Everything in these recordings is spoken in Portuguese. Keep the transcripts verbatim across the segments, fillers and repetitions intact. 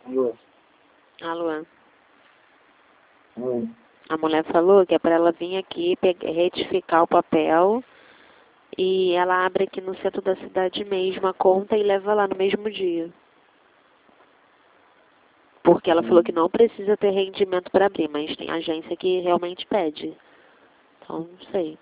Alô? Alô? Oi. A mulher falou que é para ela vir aqui pegar, retificar o papel e ela abre aqui no centro da cidade mesmo a conta e leva lá no mesmo dia. Porque ela falou que não precisa ter rendimento para abrir, mas tem agência que realmente pede. Então, não sei.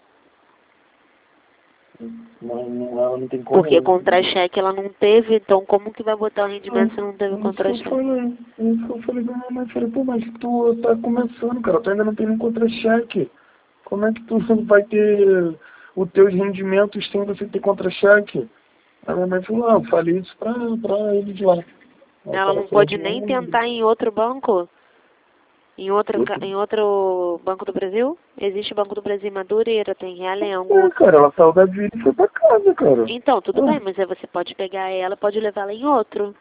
Mas não, ela não tem como... Porque contra-cheque ela não teve, então como que vai botar o rendimento se não teve É isso que eu contra-cheque? falei. É isso que eu falei pra minha mãe. Falei, pô, mas tu tá começando, cara. Tu ainda não tem nem contra-cheque. Como é que tu vai ter os teus rendimentos sem você ter contra-cheque? A minha mãe falou, ah, eu falei isso pra, pra ele de lá. Aí Ela ela não falou pode que nem não... tentar em outro banco? Em outro, ca- Outro... em outro Banco do Brasil? Existe Banco do Brasil em Madureira, tem É, Realengo. cara, ela saiu da vida e foi pra casa, cara. Então, tudo Ah, bem, mas aí você pode pegar ela, pode levá-la em outro.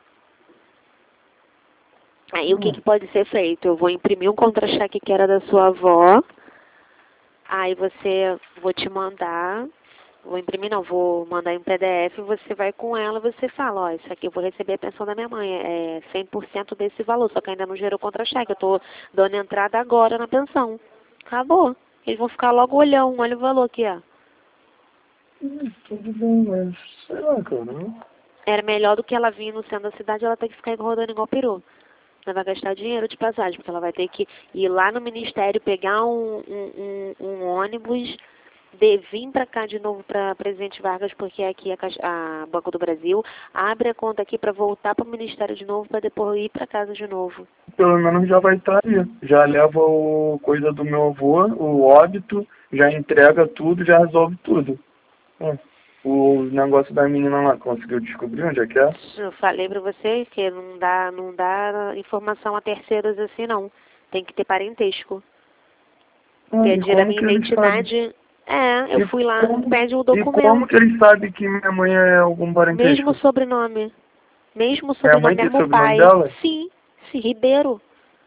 Aí o que, que hum. pode ser feito? Eu vou imprimir um contra-cheque que era da sua avó. Aí você, vou te mandar, vou imprimir não, vou mandar em P D F, você vai com ela, você fala, ó, isso aqui eu vou receber a pensão da minha mãe, é cem por cento desse valor, só que ainda não gerou contra-cheque, eu tô dando entrada agora na pensão. Acabou. Eles vão ficar logo olhando, olha o valor aqui, ó. Hum, tudo bem, mas sei lá, cara. Né? Era melhor do que ela vir no centro da cidade, ela ter que ficar rodando igual peru. Ela vai gastar dinheiro de passagem, porque ela vai ter que ir lá no ministério, pegar um, um, um, um ônibus, de vir para cá de novo para Presidente Vargas, porque aqui é a, Caixa- a Banco do Brasil, abre a conta aqui para voltar para o ministério de novo, para depois ir para casa de novo. Pelo menos já vai estar aí. Já leva o coisa do meu avô, o óbito, já entrega tudo, já resolve tudo. É. O negócio da menina lá, conseguiu descobrir onde é que é? Eu falei para vocês que não dá, não dá informação a terceiros assim, não. Tem que ter parentesco. Ah, e Pedir a como minha que eles sabem? identidade. É, eu E fui lá, como, pede um e como que documento. eles sabem que minha mãe é algum Mesmo parentesco? sobrenome. Mesmo Minha mãe sobrenome, tem mesmo sobrenome pai. dela? Sim, sim, Ribeiro.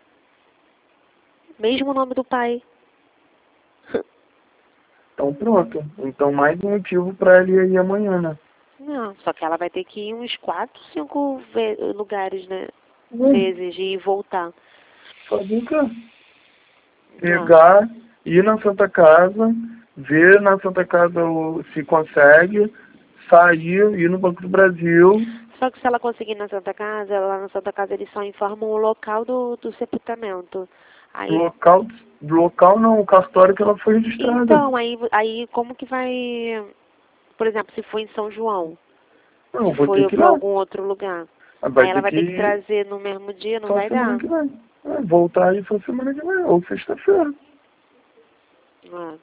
Mesmo nome do pai. Então pronto. Então mais um motivo pra ele ir aí amanhã, né? Não, só que ela vai ter que ir uns quatro, cinco ve- lugares, né? Ué, Vezes de ir e voltar. fazer o quê? Ah. Pegar, ir na Santa Casa, ver na Santa Casa o- se consegue, sair, ir no Banco do Brasil, Só que se ela conseguir na Santa Casa, lá na Santa Casa eles só informam o local do, do sepultamento. Aí, local, local não, o cartório que ela foi registrada. então, aí, aí como que vai, por exemplo, se for em São João, Não, se vou ter for que ir para lá. algum outro lugar, Ah, aí vai ela ter vai que ter que ir trazer no mesmo dia, não só vai semana dar. que vem. É, voltar aí só semana que vem, ou sexta-feira. Ah,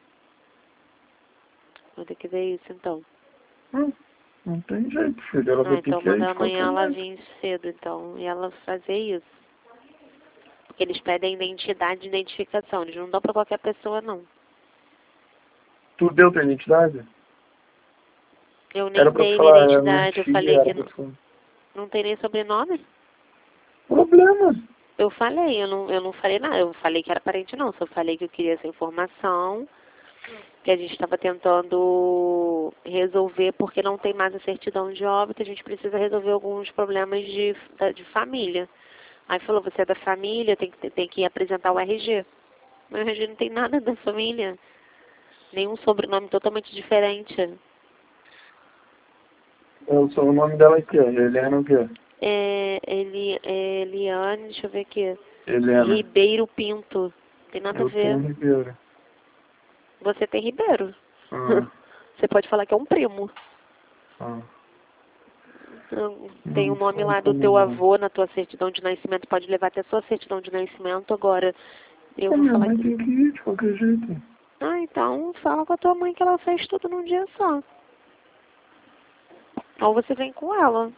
vou ter que ver isso então. Hum, não tem jeito, filho. Ela Ah, vai ter então que ir manda de qualquer amanhã ela jeito. vir cedo, então, e ela fazer isso. Porque eles pedem identidade e identificação, eles não dão pra qualquer pessoa, não. Tu deu tua identidade? Eu nem Era pra dei minha falar, é minha identidade, eu filha, falei era que pra não, falar. não tem nem sobrenome. Problema. Eu falei, eu não, eu não falei nada, eu falei que era parente não, só falei que eu queria essa informação, que a gente estava tentando resolver porque não tem mais a certidão de óbito, a gente precisa resolver alguns problemas de, da- de família. Aí falou, você é da família, tem que, tem que apresentar o R G. Meu R G não tem nada da família, nenhum sobrenome totalmente diferente. Eu sou o nome dela aqui, ó. Helena o quê? É, Eli, é Eliane, deixa eu ver aqui, Helena. Ribeiro Pinto, tem nada a Eu ver. tenho Ribeiro. Você tem Ribeiro. Ah, Você pode falar que é um primo. ah. Tem o Não nome sei lá do como teu não. avô na tua certidão de nascimento, pode levar até a sua certidão de nascimento. Agora, eu A vou minha falar mãe que... tem que ir de qualquer jeito. Ah, então fala com a tua mãe que ela fez tudo num dia só. Ou você vem com ela.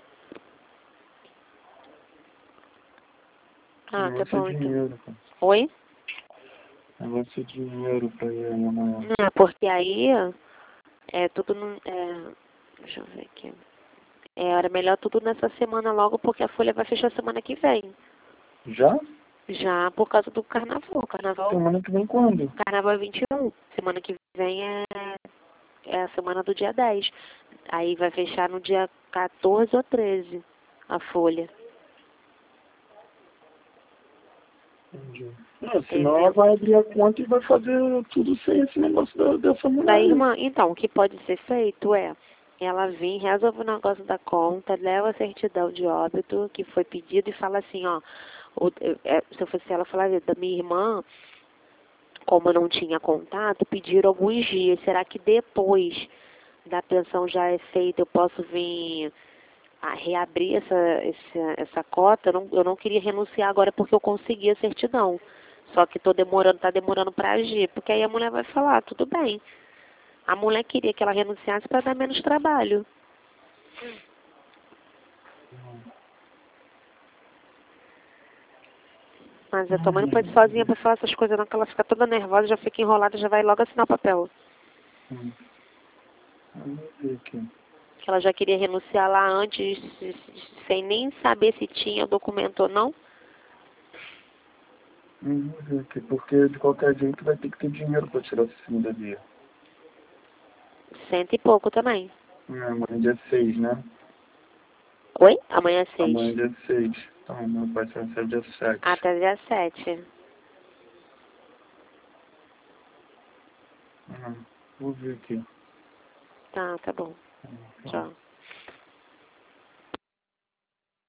Ah, tá Negócio bom, de então. dinheiro, cara. Oi? Negócio de dinheiro pra ir aí amanhã. Não, porque aí é tudo... Num, é, deixa eu ver aqui. É, era melhor tudo nessa semana logo, porque a folha vai fechar semana que vem. Já? Já por causa do carnaval. Carnaval, Semana que vem quando? carnaval é vinte e um. Semana que vem é, é a semana do dia dez. Aí vai fechar no dia quatorze ou treze a folha. Entendi. Não, senão ela vai abrir a conta e vai fazer tudo sem esse negócio da, dessa mulher. Da aí. irmã, então, o que pode ser feito é ela vir, resolve o negócio da conta, leva a certidão de óbito que foi pedido e fala assim, ó, o- é, se eu fosse ela, falaria da minha irmã, como eu não tinha contato, pediram alguns dias. Será que depois da pensão já é feita, eu posso vir a reabrir essa, essa, essa cota? Eu não, eu não queria renunciar agora porque eu consegui a certidão. Só que tô demorando, tá demorando para agir. Porque aí a mulher vai falar, tudo bem. A mulher queria que ela renunciasse para dar menos trabalho. Mas a tua mãe não pode ir sozinha para falar essas coisas não, que ela fica toda nervosa, já fica enrolada, já vai logo assinar o papel. Hum. Vamos ver aqui. Que ela já queria renunciar lá antes, sem nem saber se tinha documento ou não. Vamos ver aqui, porque de qualquer jeito vai ter que ter dinheiro para tirar essa cidadania. Cento e pouco também. Hum, amanhã é dia seis, né? Oi? Amanhã é Amanhã é seis. dia seis. Então, meu pai vai ser dia sete. Até dia sete. Hum, vou ver aqui. Tá, tá bom. Hum, tá. Tchau.